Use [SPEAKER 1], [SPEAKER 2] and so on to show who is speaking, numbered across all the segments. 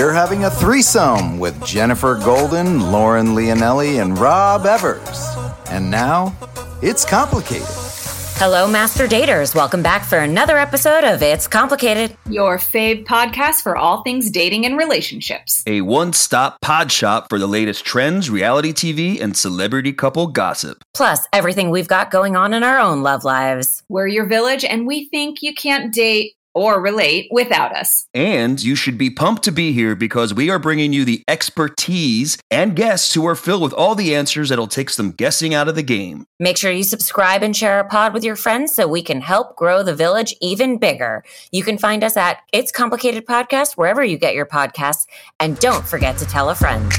[SPEAKER 1] you're having a threesome with Jennifer Golden, Lauren Leonelli, and Rob Evers. And now, it's complicated.
[SPEAKER 2] Hello, Master Daters. Welcome back for another episode of It's Complicated,
[SPEAKER 3] your fave podcast for all things dating and relationships.
[SPEAKER 4] A one-stop pod shop for the latest trends, reality TV, and celebrity couple gossip.
[SPEAKER 2] Plus, everything we've got going on in our own love lives.
[SPEAKER 3] We're your village, and we think you can't date or relate without us.
[SPEAKER 4] And you should be pumped to be here because we are bringing you the expertise and guests who are filled with all the answers that'll take some guessing out of the game.
[SPEAKER 2] Make sure you subscribe and share our pod with your friends so we can help grow the village even bigger. You can find us at It's Complicated Podcast wherever you get your podcasts. And don't forget to tell a friend.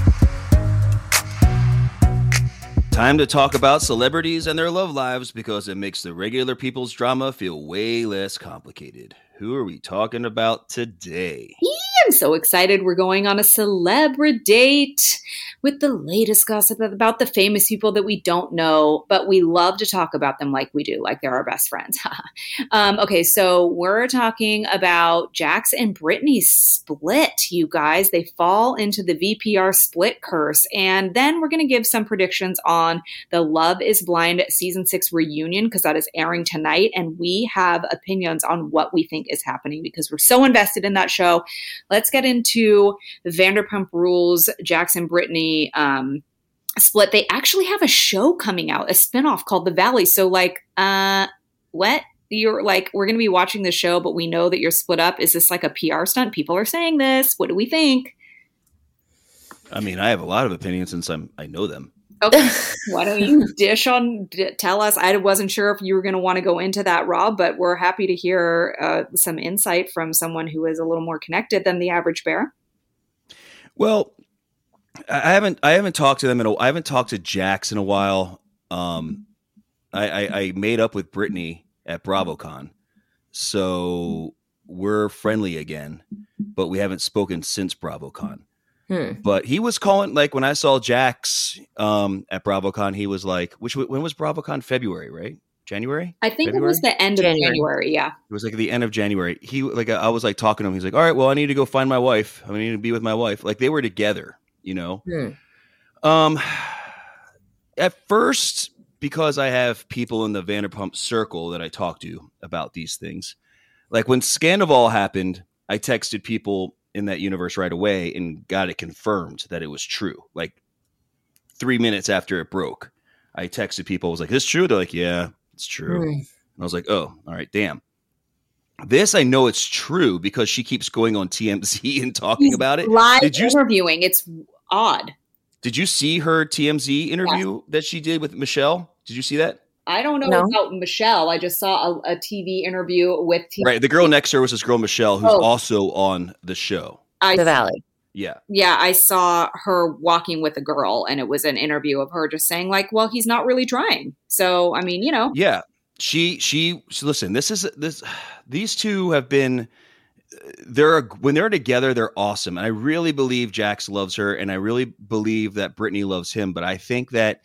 [SPEAKER 4] Time to talk about celebrities and their love lives because it makes the regular people's drama feel way less complicated. Who are we talking about today?
[SPEAKER 3] I'm so excited. We're going on a celebrity date with the latest gossip about the famous people that we don't know, but we love to talk about them like we do, like they're our best friends. Okay, so we're talking about Jax and Brittany's split, you guys. They fall into the VPR split curse. And then we're going to give some predictions on the Love is Blind Season 6 reunion because that is airing tonight. And we have opinions on what we think is happening because we're so invested in that show. Let's get into the Vanderpump Rules, Jax and Brittany split. They actually have a show coming out, a spinoff called The Valley. So what? You're like, we're going to be watching the show, but we know that you're split up. Is this like a PR stunt? People are saying this. What do we think?
[SPEAKER 4] I mean, I have a lot of opinions since I know them.
[SPEAKER 3] Okay, why don't you tell us? I wasn't sure if you were going to want to go into that, Rob, but we're happy to hear some insight from someone who is a little more connected than the average bear.
[SPEAKER 4] Well, I haven't talked to them I haven't talked to Jax in a while. I made up with Brittany at BravoCon, so we're friendly again, but we haven't spoken since BravoCon. But he was calling, like when I saw Jax at BravoCon, he was like, when was BravoCon? February, right? January?
[SPEAKER 3] I think
[SPEAKER 4] February?
[SPEAKER 3] It was the end of January, yeah.
[SPEAKER 4] It was like the end of January. I was like talking to him. He's like, all right, well, I need to go find my wife. I need to be with my wife. Like they were together, you know? At first, because I have people in the Vanderpump circle that I talk to about these things, like when Scandival happened, I texted people in that universe right away and got it confirmed that it was true. Like 3 minutes after it broke, I texted people. I was like, "Is this true?" They're like, "Yeah, it's true." And I was like, "Oh, all right, damn." This I know it's true because she keeps going on TMZ and talking about it.
[SPEAKER 3] Live interviewing. It's odd.
[SPEAKER 4] Did you see her TMZ interview that she did with Michelle? Did you see that?
[SPEAKER 3] I don't know about Michelle. I just saw a TV interview with TMZ.
[SPEAKER 4] Right. The girl next to her was this girl, Michelle, who's also on the show.
[SPEAKER 2] The Valley.
[SPEAKER 4] Yeah.
[SPEAKER 3] Yeah. I saw her walking with a girl and it was an interview of her just saying like, well, he's not really trying. So, I mean, you know.
[SPEAKER 4] Yeah. She listen, these two have been, when they're together, they're awesome. And I really believe Jax loves her and I really believe that Brittany loves him. But I think that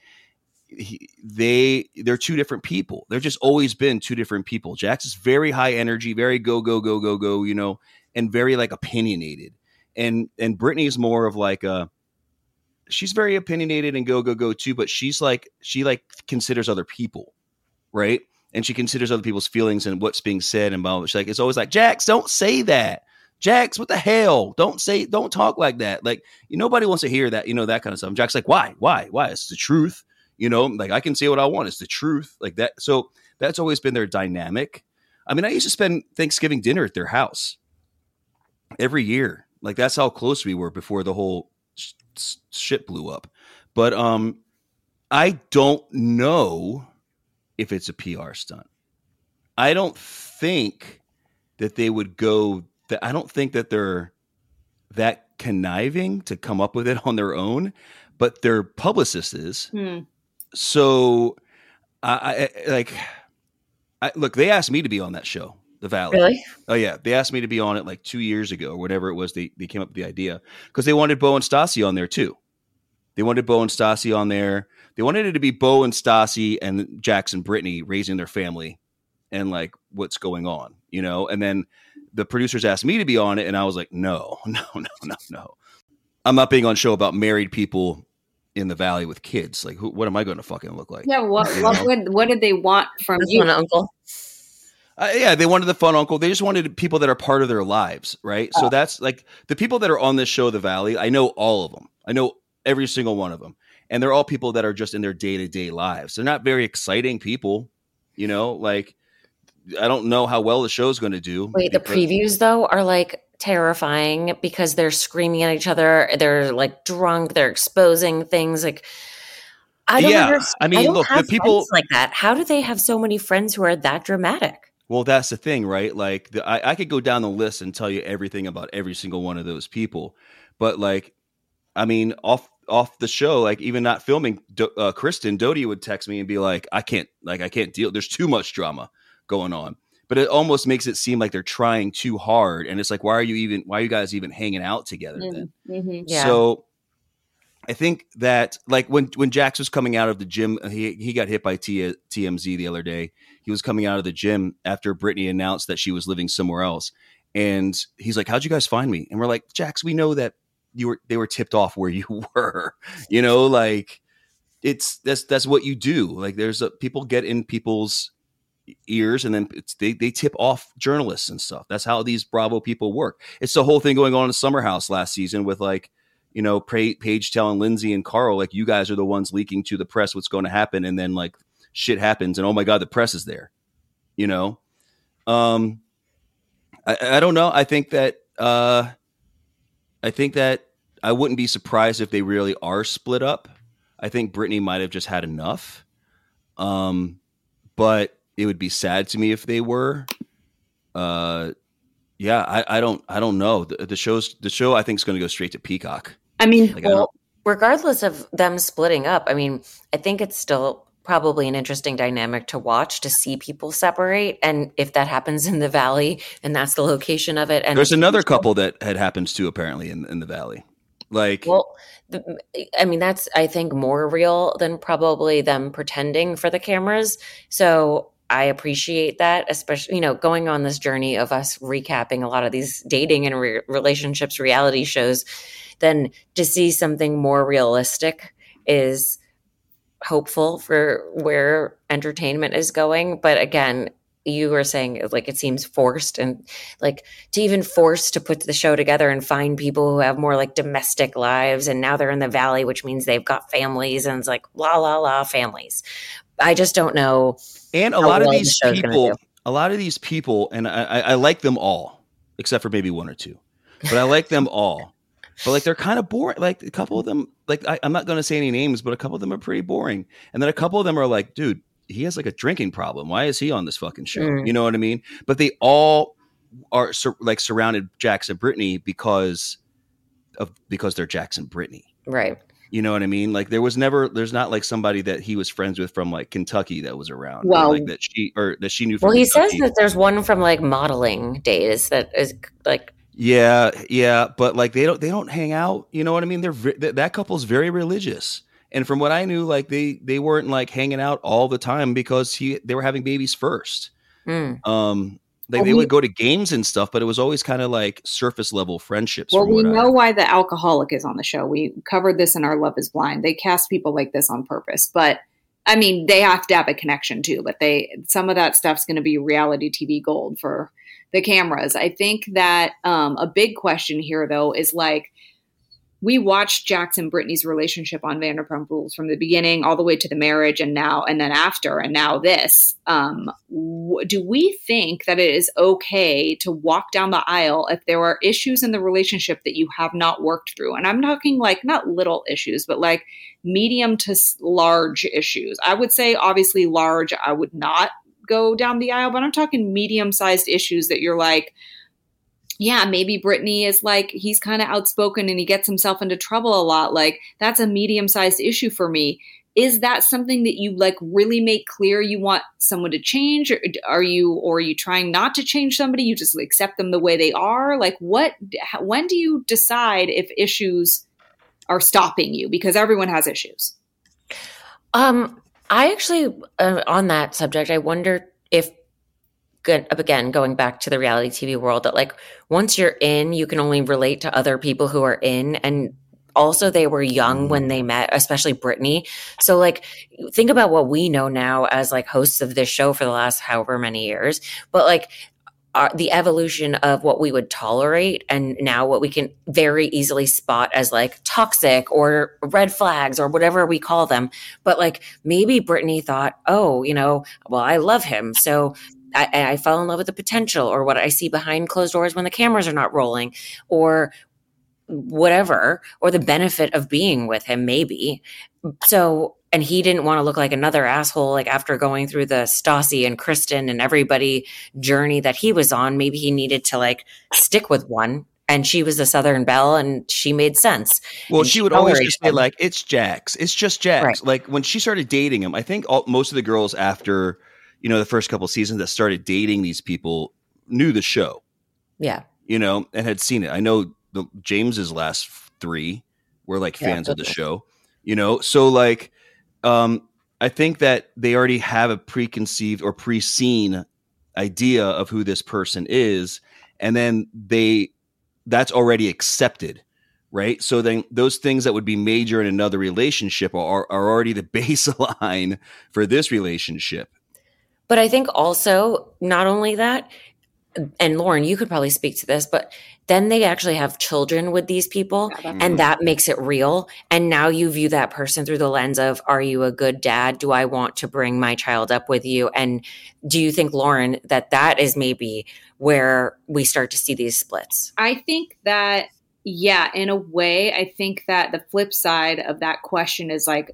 [SPEAKER 4] they're two different people. They're just always been two different people. Jax is very high energy, very go, you know, and very like opinionated. And Brittany is more of like she's very opinionated and go too, but she considers other people, right? And she considers other people's feelings and what's being said and blah, blah. She's like, it's always like, Jax, don't say that. Jax, what the hell? Don't talk like that. Like, nobody wants to hear that, you know, that kind of stuff. And Jax like, why? It's the truth. You know, like I can say what I want. It's the truth like that. So that's always been their dynamic. I mean, I used to spend Thanksgiving dinner at their house every year. Like that's how close we were before the whole shit blew up. But I don't know if it's a PR stunt. I don't think that they would go that. I don't think that they're that conniving to come up with it on their own, but their publicist is. So look, they asked me to be on that show, The Valley.
[SPEAKER 2] Really?
[SPEAKER 4] Oh yeah. They asked me to be on it like 2 years ago or whatever it was. They came up with the idea because they wanted Bo and Stassi on there too. They wanted Bo and Stassi on there. They wanted it to be Bo and Stassi and Jax and Brittany raising their family and like what's going on, you know? And then the producers asked me to be on it, and I was like, no. I'm not being on a show about married people in the valley with kids. Like, what am I going to fucking look like?
[SPEAKER 3] Yeah, what did they want from
[SPEAKER 2] That's
[SPEAKER 3] you?
[SPEAKER 2] one uncle.
[SPEAKER 4] Yeah, they wanted the fun uncle. They just wanted people that are part of their lives, right? So that's like the people that are on this show, The Valley. I know all of them. I know every single one of them, and they're all people that are just in their day-to-day lives. They're not very exciting people, like. I don't know how well the show's going to do.
[SPEAKER 2] Wait, the previews though are like terrifying because they're screaming at each other. They're like drunk. They're exposing things. Like I don't understand.
[SPEAKER 4] I mean, look, the people
[SPEAKER 2] like that. How do they have so many friends who are that dramatic?
[SPEAKER 4] Well, that's the thing, right? Like I could go down the list and tell you everything about every single one of those people, but like, I mean, off the show, like even not filming, Kristen Doty would text me and be like, I can't deal. There's too much drama going on, but it almost makes it seem like they're trying too hard, and it's like, why are you guys even hanging out together then?
[SPEAKER 3] Mm-hmm.
[SPEAKER 2] Yeah.
[SPEAKER 4] So I think that like when Jax was coming out of the gym, he got hit by TMZ the other day. He was coming out of the gym after Brittany announced that she was living somewhere else, and he's like, how'd you guys find me? And we're like, Jax, we know that they were tipped off where you were, like that's what you do. Like there's people get in people's ears, and then they tip off journalists and stuff. That's how these Bravo people work. It's the whole thing going on in Summer House last season with like, Paige telling Lindsay and Carl, like, you guys are the ones leaking to the press what's going to happen. And then like shit happens and oh my God, the press is there, I don't know. I think that I wouldn't be surprised if they really are split up. I think Brittany might've just had enough. But it would be sad to me if they were. I don't know. The show I think is going to go straight to Peacock.
[SPEAKER 3] I mean,
[SPEAKER 2] regardless of them splitting up, I mean, I think it's still probably an interesting dynamic to watch, to see people separate, and if that happens in the Valley, and that's the location of it. And
[SPEAKER 4] there's another couple that had happens to apparently in the Valley. Like,
[SPEAKER 2] well, I mean, that's, I think, more real than probably them pretending for the cameras. So I appreciate that, especially, going on this journey of us recapping a lot of these dating and relationships reality shows, then to see something more realistic is hopeful for where entertainment is going. But again, you were saying like it seems forced, and like to even force to put the show together and find people who have more like domestic lives, and now they're in the Valley, which means they've got families, and it's like la la la families. I just don't know.
[SPEAKER 4] And a lot of these people, and I like them all, except for maybe one or two, but I like them all. But like they're kind of boring. Like a couple of them, like I'm not going to say any names, but a couple of them are pretty boring. And then a couple of them are like, dude, he has like a drinking problem. Why is he on this fucking show? You know what I mean? But they all are surrounded Jax and Brittany because they're Jax and Brittany.
[SPEAKER 2] Right.
[SPEAKER 4] You know what I mean? Like there's not like somebody that he was friends with from like Kentucky that was around.
[SPEAKER 3] Well,
[SPEAKER 4] like that she knew from
[SPEAKER 2] Well, he
[SPEAKER 4] Kentucky.
[SPEAKER 2] says that there's one from like modeling days that is like.
[SPEAKER 4] Yeah. But like they don't hang out. You know what I mean? That couple's very religious. And from what I knew, like they weren't like hanging out all the time because they were having babies first. They would go to games and stuff, but it was always kind of like surface level friendships.
[SPEAKER 3] Well, we know why the alcoholic is on the show. We covered this in our Love is Blind. They cast people like this on purpose, but I mean, they have to have a connection too, but some of that stuff's going to be reality TV gold for the cameras. I think that a big question here though is like, we watched Jax and Brittany's relationship on Vanderpump Rules from the beginning all the way to the marriage and then after, and now this. Do we think that it is okay to walk down the aisle if there are issues in the relationship that you have not worked through? And I'm talking like not little issues, but like medium to large issues. I would say obviously large, I would not go down the aisle, but I'm talking medium-sized issues that you're like, yeah, maybe Brittany is like, he's kind of outspoken and he gets himself into trouble a lot. Like that's a medium-sized issue for me. Is that something that you like really make clear you want someone to change? Or are you trying not to change somebody? You just accept them the way they are? Like when do you decide if issues are stopping you? Because everyone has issues. I
[SPEAKER 2] actually, on that subject, I wonder if again, going back to the reality TV world, that like once you're in, you can only relate to other people who are in. And also they were young when they met, especially Brittany. So like think about what we know now as like hosts of this show for the last however many years, but like the evolution of what we would tolerate and now what we can very easily spot as like toxic or red flags or whatever we call them. But like maybe Brittany thought, oh, well, I love him. So I fell in love with the potential or what I see behind closed doors when the cameras are not rolling or whatever, or the benefit of being with him, maybe. So, and he didn't want to look like another asshole, like after going through the Stassi and Kristen and everybody journey that he was on, maybe he needed to like stick with one. And she was the Southern Belle and she made sense.
[SPEAKER 4] Well,
[SPEAKER 2] and
[SPEAKER 4] she would always just say like, it's Jax. It's just Jax.
[SPEAKER 2] Right.
[SPEAKER 4] Like when she started dating him, I think most of the girls after, the first couple seasons that started dating these people knew the show.
[SPEAKER 2] Yeah.
[SPEAKER 4] And had seen it. I know James's last 3 were like fans of the show, so like I think that they already have a preconceived or pre-seen idea of who this person is, and then that's already accepted, right? So then those things that would be major in another relationship are already the baseline for this relationship.
[SPEAKER 2] But I think also not only that, and Lauren, you could probably speak to this, but then they actually have children with these people and that makes it real. And now you view that person through the lens of, are you a good dad? Do I want to bring my child up with you? And do you think, Lauren, that is maybe where we start to see these splits?
[SPEAKER 3] I think that, yeah, in a way, I think that the flip side of that question is like,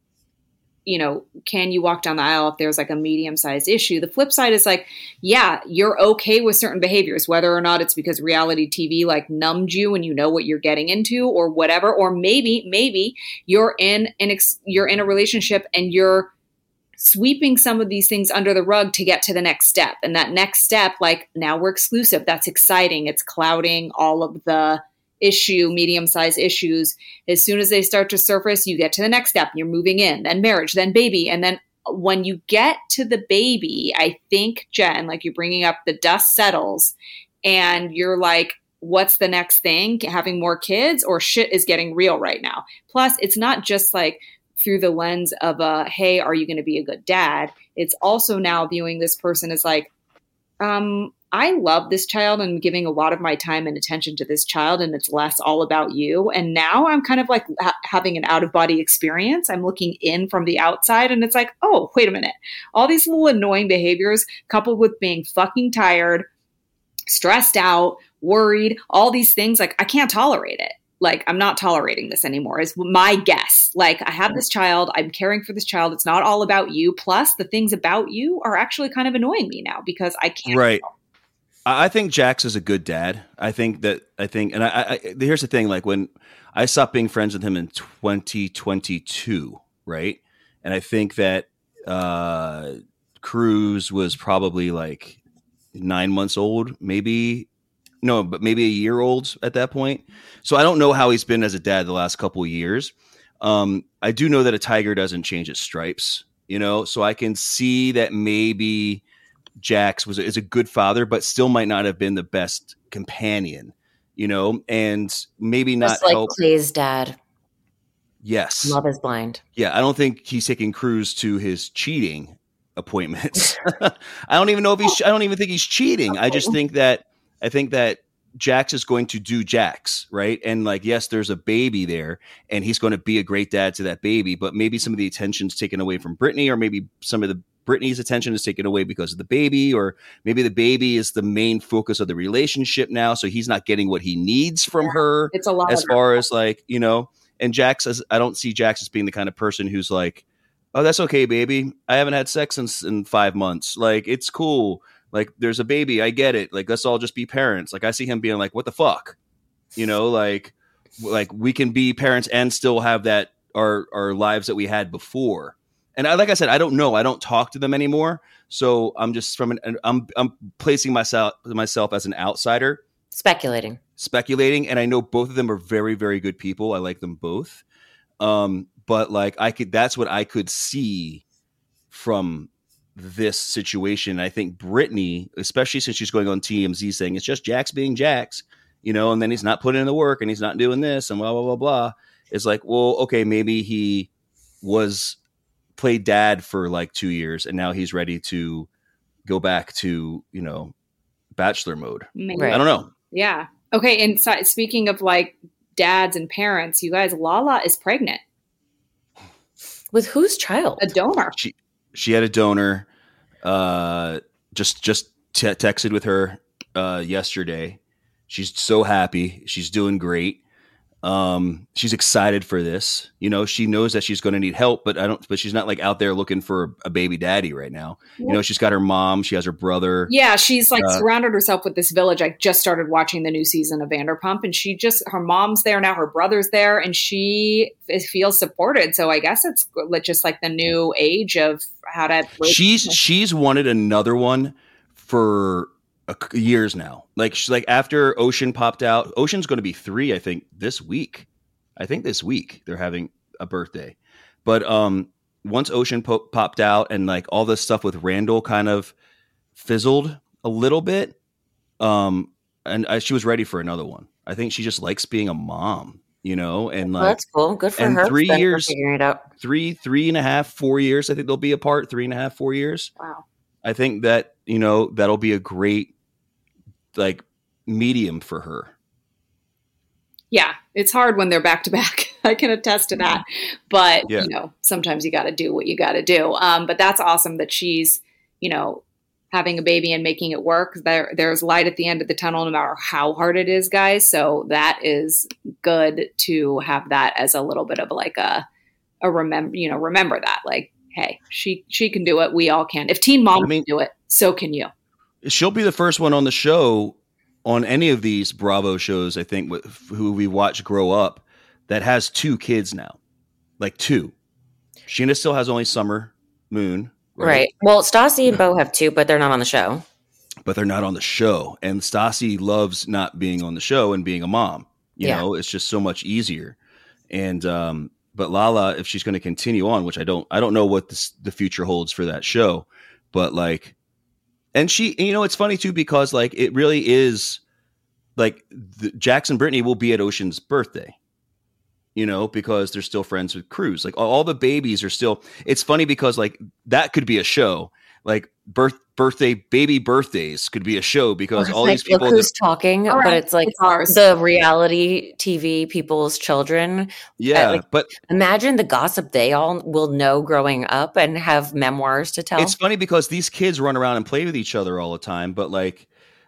[SPEAKER 3] can you walk down the aisle if there's like a medium-sized issue? The flip side is like, yeah, you're okay with certain behaviors, whether or not it's because reality TV like numbed you and you know what you're getting into or whatever, or maybe you're in a relationship and you're sweeping some of these things under the rug to get to the next step. And that next step, like now we're exclusive. That's exciting. It's clouding all of the medium-sized issues. As soon as they start to surface, you get to the next step. You're moving in, then marriage, then baby. And then when you get to the baby, I think, Jen, like you're bringing up, the dust settles and you're like, what's the next thing? Having more kids, or shit is getting real right now. Plus, it's not just like through the lens of hey, are you going to be a good dad? It's also now viewing this person as like, I love this child and I'm giving a lot of my time and attention to this child, and it's less all about you. And now I'm kind of like having an out-of-body experience. I'm looking in from the outside and it's like, oh, wait a minute. All these little annoying behaviors coupled with being fucking tired, stressed out, worried, all these things, like I can't tolerate it. Like, I'm not tolerating this anymore is my guess. Like, I have this child. I'm caring for this child. It's not all about you. Plus, the things about you are actually kind of annoying me now because I can't.
[SPEAKER 4] Right. I think Jax is a good dad. I think, and here's the thing, like when I stopped being friends with him in 2022, right? And I think that Cruz was probably like 9 months old, maybe a year old at that point. So I don't know how he's been as a dad the last couple of years. I do know that a tiger doesn't change its stripes, so I can see that maybe Jax is a good father, but still might not have been the best companion, and maybe
[SPEAKER 2] just
[SPEAKER 4] not
[SPEAKER 2] like
[SPEAKER 4] help.
[SPEAKER 2] Clay's dad.
[SPEAKER 4] Yes.
[SPEAKER 2] Love is blind.
[SPEAKER 4] Yeah. I don't think he's taking Cruz to his cheating appointments. I don't even think he's cheating. I think that Jax is going to do Jax, right? And like, yes, there's a baby there and he's going to be a great dad to that baby, but maybe some of the attention's taken away from Brittany, or maybe some of the Brittany's attention is taken away because of the baby, or maybe the baby is the main focus of the relationship now. So he's not getting what he needs from her.
[SPEAKER 3] It's a lot
[SPEAKER 4] as far as like, and Jax, I don't see Jax as being the kind of person who's like, oh, that's okay, baby. I haven't had sex in 5 months. Like, it's cool. Like, there's a baby. I get it. Like, let's all just be parents. Like, I see him being like, what the fuck? Like we can be parents and still have that, our lives that we had before. And like I said, I don't know. I don't talk to them anymore. So I'm just I'm placing myself as an outsider.
[SPEAKER 2] Speculating.
[SPEAKER 4] And I know both of them are very, very good people. I like them both. But like that's what I could see from this situation. I think Brittany, especially since she's going on TMZ saying it's just Jax being Jax, you know, and then he's not putting in the work and he's not doing this and blah, blah, blah, blah. It's like, well, okay, maybe he played dad for like 2 years and now he's ready to go back to, you know, bachelor mode.
[SPEAKER 3] Maybe.
[SPEAKER 4] I don't know.
[SPEAKER 3] Yeah. Okay. And so, speaking of like dads and parents, you guys, Lala is pregnant.
[SPEAKER 2] With whose child?
[SPEAKER 3] A donor.
[SPEAKER 4] She had a donor. Just texted with her yesterday. She's so happy. She's doing great. She's excited for this. You know, she knows that she's going to need help, but she's not like out there looking for a baby daddy right now. Yeah. You know, she's got her mom, she has her brother.
[SPEAKER 3] Yeah. She's like surrounded herself with this village. I just started watching the new season of Vanderpump and her mom's there now, her brother's there, and she feels supported. So I guess it's just like the new age of how to.
[SPEAKER 4] She's wanted another one for years now. Like she's like, after Ocean popped out, Ocean's going to be 3, I think this week they're having a birthday. But once Ocean popped out and like all this stuff with Randall kind of fizzled a little bit, she was ready for another one. I think she just likes being a mom, you know, and like,
[SPEAKER 2] that's cool. Good for her.
[SPEAKER 4] 3 years,
[SPEAKER 2] figuring it out.
[SPEAKER 4] 3.5, 4 years. I think they'll be apart 3.5, 4 years.
[SPEAKER 3] Wow.
[SPEAKER 4] I think that, you know, that'll be a great like medium for her.
[SPEAKER 3] Yeah, it's hard when they're back to back. I can attest to that. But, you know, sometimes you got to do what you got to do. But that's awesome that she's, you know, having a baby and making it work. There's light at the end of the tunnel, no matter how hard it is, guys. So that is good to have that as a little bit of like a remember that. Like, hey, she can do it. We all can. If Teen Mom can do it, so can you.
[SPEAKER 4] She'll be the first one on the show, on any of these Bravo shows, I think, who we watch grow up, that has 2 kids now. Like 2. Sheena still has only Summer Moon.
[SPEAKER 2] Right. Well, Stassi and Beau have 2, but they're not on the show.
[SPEAKER 4] But they're not on the show. And Stassi loves not being on the show and being a mom. You know, it's just so much easier. And but Lala, if she's going to continue on, which I don't know what the future holds for that show, but like, and she, you know, it's funny too, because like, it really is like Jax and Brittany will be at Ocean's birthday, you know, because they're still friends with Cruz. Like all the babies are still, it's funny because like that could be a show, like baby birthdays could be a show, because all these people.
[SPEAKER 2] Look who's talking, but it's like the reality TV people's children.
[SPEAKER 4] Yeah, but
[SPEAKER 2] imagine the gossip they all will know growing up and have memoirs to tell.
[SPEAKER 4] It's funny because these kids run around and play with each other all the time, but like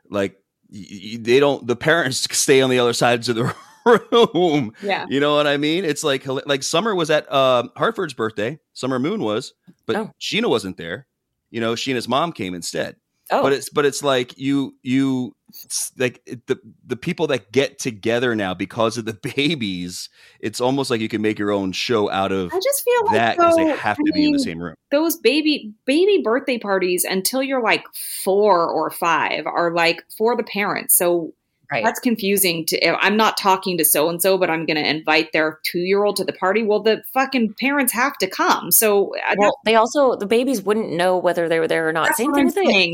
[SPEAKER 4] they don't. The parents stay on the other sides of the room. Yeah, you know what I mean? It's like Summer was at Hartford's birthday. Summer Moon was, but Sheena wasn't there. You know, Sheena's mom came instead. Oh. But it's like you like the people that get together now because of the babies. It's almost like you can make your own show out of.
[SPEAKER 3] I just feel like
[SPEAKER 4] that because they have to be in the same room.
[SPEAKER 3] Those baby birthday parties until you're like 4 or 5 are like for the parents. So. Right. That's confusing. I'm not talking to so-and-so, but I'm going to invite their 2-year-old to the party. Well, the fucking parents have to come. So
[SPEAKER 2] the babies wouldn't know whether they were there or not.
[SPEAKER 3] That's
[SPEAKER 2] Same thing with
[SPEAKER 3] it.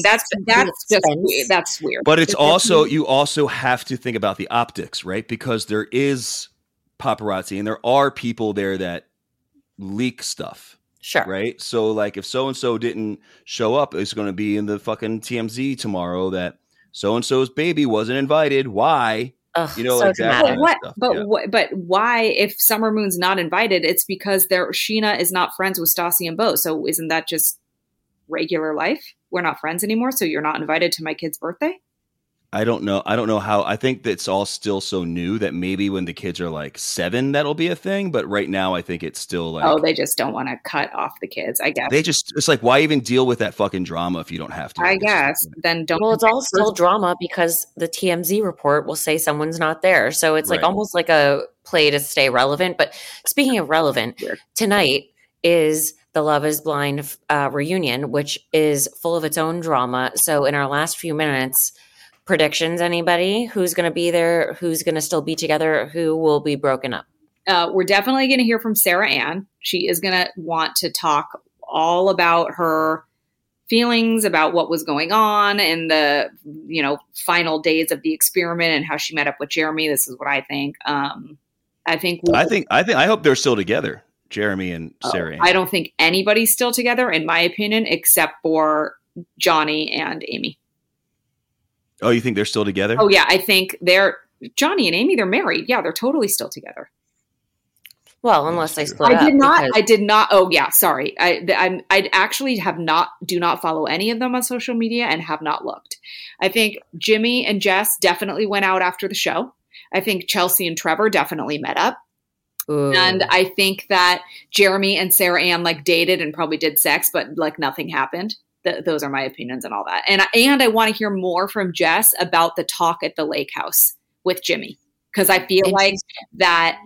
[SPEAKER 3] That's weird.
[SPEAKER 4] But it's also, you also have to think about the optics, right? Because there is paparazzi and there are people there that leak stuff.
[SPEAKER 2] Sure.
[SPEAKER 4] Right. So like if so-and-so didn't show up, it's going to be in the fucking TMZ tomorrow that so-and-so's baby wasn't invited. Why?
[SPEAKER 2] Ugh,
[SPEAKER 4] you know,
[SPEAKER 2] so
[SPEAKER 4] like that kind of stuff.
[SPEAKER 3] But why, if Summer Moon's not invited, it's because Sheena is not friends with Stassi and Beau. So isn't that just regular life? We're not friends anymore, so you're not invited to my kid's birthday?
[SPEAKER 4] I don't know how. I think that's all still so new that maybe when the kids are like 7, that'll be a thing. But right now, I think it's still like.
[SPEAKER 3] Oh, they just don't want to cut off the kids, I guess.
[SPEAKER 4] It's like, why even deal with that fucking drama if you don't have to?
[SPEAKER 3] I guess. Then don't.
[SPEAKER 2] Well, it's all still drama because the TMZ report will say someone's not there. So it's like almost like a play to stay relevant. But speaking of relevant, tonight is the Love is Blind reunion, which is full of its own drama. So in our last few minutes, predictions, anybody? Who's going to be there? Who's going to still be together? Who will be broken up?
[SPEAKER 3] We're definitely going to hear from Sarah Ann. She is going to want to talk all about her feelings about what was going on in the, final days of the experiment and how she met up with Jeremy. This is what I think.
[SPEAKER 4] I hope they're still together, Jeremy and Sarah Ann.
[SPEAKER 3] I don't think anybody's still together, in my opinion, except for Johnny and Amy.
[SPEAKER 4] Oh, you think they're still together?
[SPEAKER 3] Oh yeah, I think Johnny and Amy, they're married. Yeah, they're totally still together.
[SPEAKER 2] Well, unless they split up.
[SPEAKER 3] I did not. Oh yeah, sorry. I actually do not follow any of them on social media and have not looked. I think Jimmy and Jess definitely went out after the show. I think Chelsea and Trevor definitely met up. Ooh. And I think that Jeremy and Sarah Ann dated and probably did sex, but nothing happened. Those are my opinions and all that. And I want to hear more from Jess about the talk at the lake house with Jimmy, because I feel like that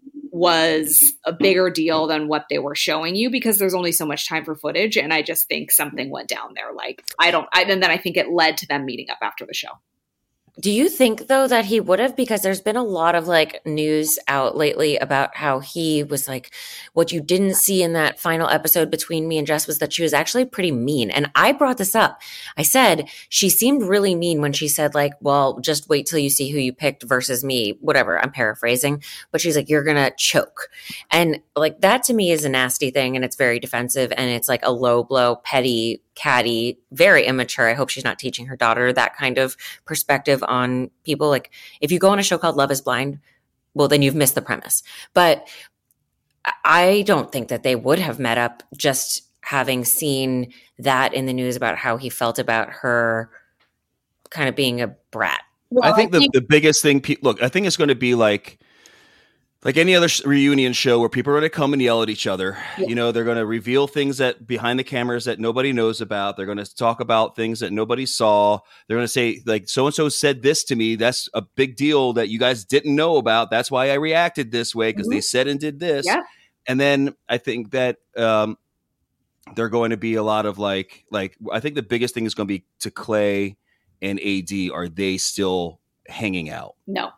[SPEAKER 3] was a bigger deal than what they were showing you, because there's only so much time for footage. And I just think something went down there. And then I think it led to them meeting up after the show.
[SPEAKER 2] Do you think, though, that he would have? Because there's been a lot of news out lately about how he was what you didn't see in that final episode between me and Jess was that she was actually pretty mean. And I brought this up. I said she seemed really mean when she said well, just wait till you see who you picked versus me, whatever. I'm paraphrasing, but she's you're going to choke. And that to me is a nasty thing. And it's very defensive. And it's a low blow, petty, catty, very immature. I hope she's not teaching her daughter that kind of perspective on people. If you go on a show called Love is Blind, well, then you've missed the premise. But I don't think that they would have met up, just having seen that in the news about how he felt about her kind of being a brat.
[SPEAKER 4] Well, I think the biggest thing, look, I think it's going to be like any other reunion show where people are going to come and yell at each other. Yeah. They're going to reveal things that behind the cameras that nobody knows about. They're going to talk about things that nobody saw. They're going to say so-and-so said this to me. That's a big deal that you guys didn't know about. That's why I reacted this way, because they said and did this.
[SPEAKER 3] Yeah.
[SPEAKER 4] And then I think that they're going to be a lot of I think the biggest thing is going to be to Clay and AD. Are they still hanging out?
[SPEAKER 3] No.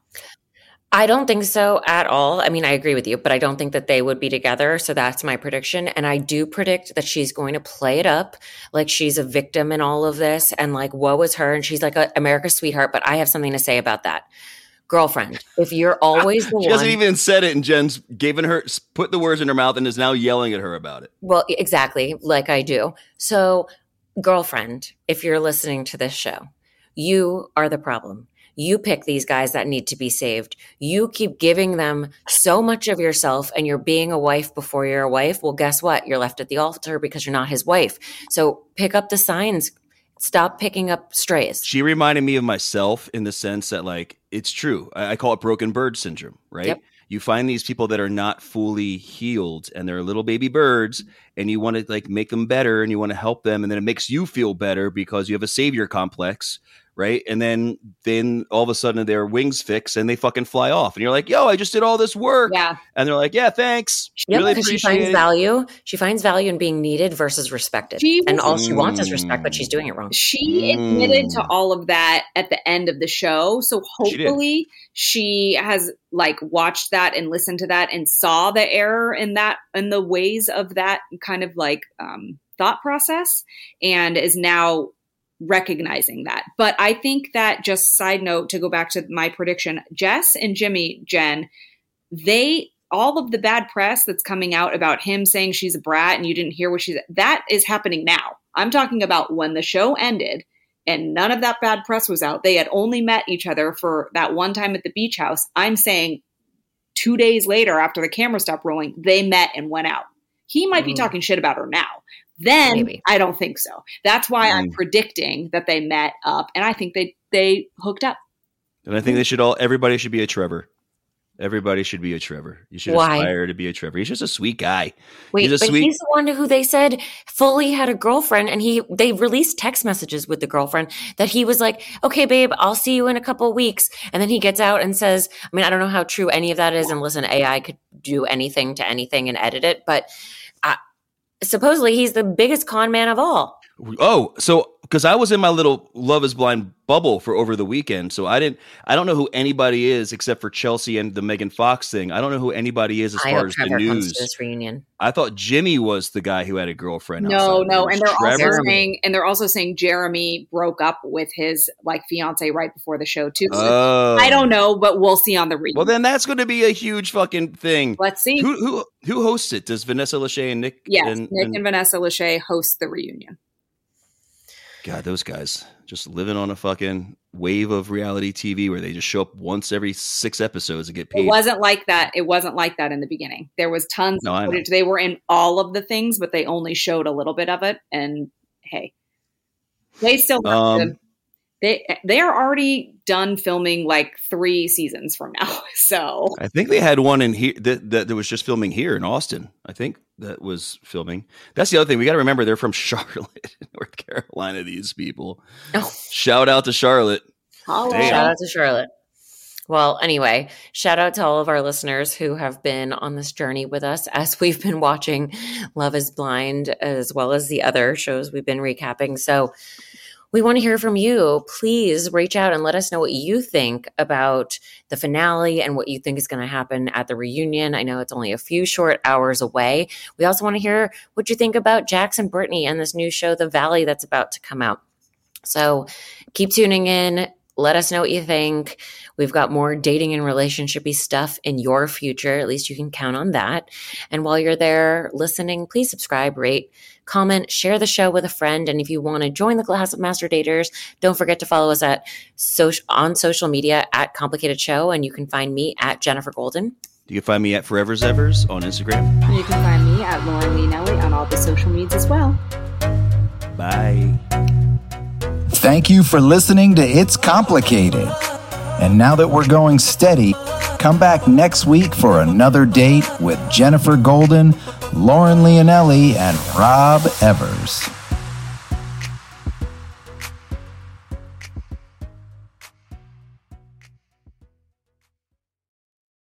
[SPEAKER 2] I don't think so at all. I mean, I agree with you, but I don't think that they would be together. So that's my prediction. And I do predict that she's going to play it up like she's a victim in all of this. And woe is her. And she's America's sweetheart. But I have something to say about that. Girlfriend, if you're always the one.
[SPEAKER 4] She hasn't even said it, and Jen's put the words in her mouth and is now yelling at her about it.
[SPEAKER 2] Well, exactly, like I do. So, girlfriend, if you're listening to this show, you are the problem. You pick these guys that need to be saved. You keep giving them so much of yourself, and you're being a wife before you're a wife. Well, guess what? You're left at the altar because you're not his wife. So pick up the signs. Stop picking up strays.
[SPEAKER 4] She reminded me of myself in the sense that it's true. I call it broken bird syndrome, right? Yep. You find these people that are not fully healed and they're little baby birds, and you want to make them better and you want to help them. And then it makes you feel better because you have a savior complex. Right. And then all of a sudden their wings fix and they fucking fly off. And you're like, yo, I just did all this work.
[SPEAKER 3] Yeah.
[SPEAKER 4] And they're like, yeah, thanks. Really appreciate
[SPEAKER 2] she finds value. She finds value in being needed versus respected. And all she wants is respect, but she's doing it wrong.
[SPEAKER 3] She admitted to all of that at the end of the show. So hopefully she has watched that and listened to that and saw the error in that and the ways of that kind of thought process, and is now recognizing that. But I think that, just side note, to go back to my prediction, Jess and Jimmy, Jen, all of the bad press that's coming out about him saying she's a brat and you didn't hear what that is happening now. I'm talking about when the show ended and none of that bad press was out. They had only met each other for that one time at the beach house. I'm saying 2 days later, after the camera stopped rolling, they met and went out. He might be talking shit about her now. Then maybe. I don't think so. That's why I'm predicting that they met up, and I think they hooked up.
[SPEAKER 4] And I think everybody should be a Trevor. Everybody should be a Trevor. You should aspire to be a Trevor. He's just a sweet guy.
[SPEAKER 2] Wait, he's the one who they said fully had a girlfriend, and they released text messages with the girlfriend that he was like, okay, babe, I'll see you in a couple of weeks. And then he gets out and says, I mean, I don't know how true any of that is. And listen, AI could do anything to anything and edit it, but supposedly he's the biggest con man of all.
[SPEAKER 4] Oh, so because I was in my little Love is Blind bubble for over the weekend. So I don't know who anybody is except for Chelsea and the Megan Fox thing. I don't know who anybody is as far as
[SPEAKER 2] Trevor
[SPEAKER 4] the
[SPEAKER 2] comes
[SPEAKER 4] news.
[SPEAKER 2] to this reunion.
[SPEAKER 4] I thought Jimmy was the guy who had a girlfriend.
[SPEAKER 3] No. And they're
[SPEAKER 4] Trevor?
[SPEAKER 3] also saying Jeremy broke up with his like fiance right before the show too.
[SPEAKER 4] Oh.
[SPEAKER 3] I don't know, but we'll see on the reunion.
[SPEAKER 4] Well, then that's going to be a huge fucking thing.
[SPEAKER 3] Let's see.
[SPEAKER 4] Who hosts it? Does Vanessa Lachey and Nick?
[SPEAKER 3] Yes, Nick and Vanessa Lachey host the reunion.
[SPEAKER 4] God, those guys just living on a fucking wave of reality TV where they just show up once every 6 episodes and get paid.
[SPEAKER 3] It wasn't like that. It wasn't like that in the beginning. There was tons of footage. They were in all of the things, but they only showed a little bit of it. And hey, they still have to. They are already done filming like 3 seasons from now. So
[SPEAKER 4] I think they had one in here that was just filming here in Austin. I think that was filming. That's the other thing. We got to remember they're from Charlotte, North Carolina, these people.
[SPEAKER 2] Oh.
[SPEAKER 4] Shout out to Charlotte.
[SPEAKER 2] Shout out to Charlotte. Well, anyway, shout out to all of our listeners who have been on this journey with us as we've been watching Love is Blind as well as the other shows we've been recapping. So we want to hear from you. Please reach out and let us know what you think about the finale and what you think is going to happen at the reunion. I know it's only a few short hours away. We also want to hear what you think about Jax and Brittany and this new show, The Valley, that's about to come out. So keep tuning in. Let us know what you think. We've got more dating and relationship-y stuff in your future. At least you can count on that. And while you're there listening, please subscribe, rate, comment, share the show with a friend. And if you want to join the class of Master Daters, don't forget to follow us on social media at Complicated Show. And you can find me at Jennifer Golden.
[SPEAKER 4] You can find me at Forever's Evers on Instagram.
[SPEAKER 3] And you can find me at Lauren Leonelli on all the social medias as well.
[SPEAKER 4] Bye.
[SPEAKER 1] Thank you for listening to It's Complicated. And now that we're going steady, come back next week for another date with Jennifer Golden, Lauren Leonelli, and Rob Evers.